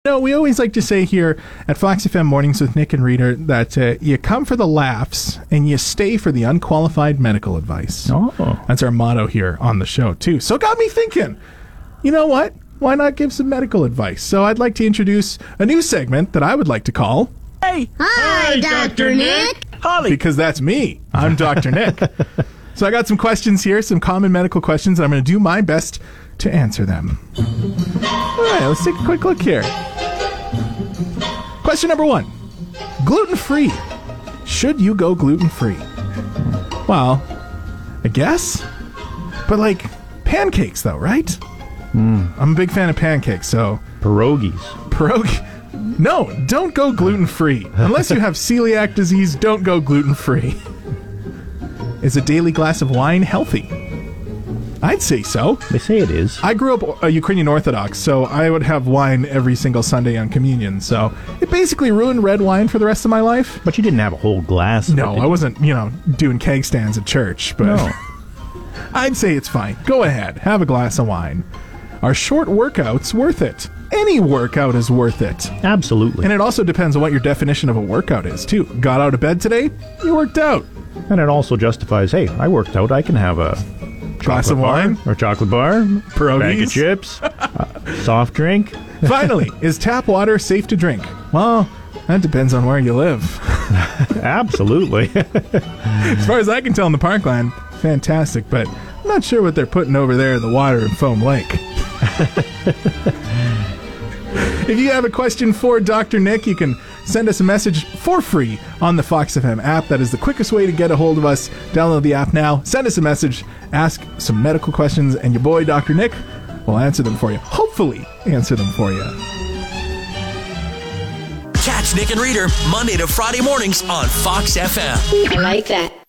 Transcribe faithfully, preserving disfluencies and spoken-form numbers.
No, we always like to say here at Fox F M Mornings with Nick and Reader that uh, you come for the laughs and you stay for the unqualified medical advice. Oh. That's our motto here on the show, too. So it got me thinking, you know what? Why not give some medical advice? So I'd like to introduce a new segment that I would like to call... Hey! Hi, Doctor Nick! Holly! Because that's me. I'm Doctor Nick. So I got some questions here, some common medical questions, and I'm going to do my best to answer them. All right, let's take a quick look here. Question number one. Gluten-free. Should you go gluten-free? Well, I guess. But like, pancakes though, right? Mm. I'm a big fan of pancakes, so... Pierogies. Pierogi... No, don't go gluten-free. Unless you have celiac disease, don't go gluten-free. Is a daily glass of wine healthy? I'd say so. They say it is. I grew up a Ukrainian Orthodox, so I would have wine every single Sunday on communion. So it basically ruined red wine for the rest of my life. But you didn't have a whole glass. No, I wasn't, you know, doing keg stands at church. But no. I'd say it's fine. Go ahead. Have a glass of wine. Are short workouts worth it? Any workout is worth it. Absolutely. And it also depends on what your definition of a workout is, too. Got out of bed today? You worked out. And it also justifies, hey, I worked out. I can have a glass of bar, wine or chocolate bar, pierogies, bag of chips, uh, soft drink. Finally, is tap water safe to drink? Well, that depends on where you live. Absolutely. As far as I can tell in the Parkland, fantastic, but I'm not sure what they're putting over there in the water in Foam Lake. If you have a question for Doctor Nick, you can send us a message for free on the Fox F M app. That is the quickest way to get a hold of us. Download the app now, send us a message, ask some medical questions, and your boy, Doctor Nick, will answer them for you. Hopefully answer them for you. Catch Nick and Reader Monday to Friday mornings on Fox F M. I like that.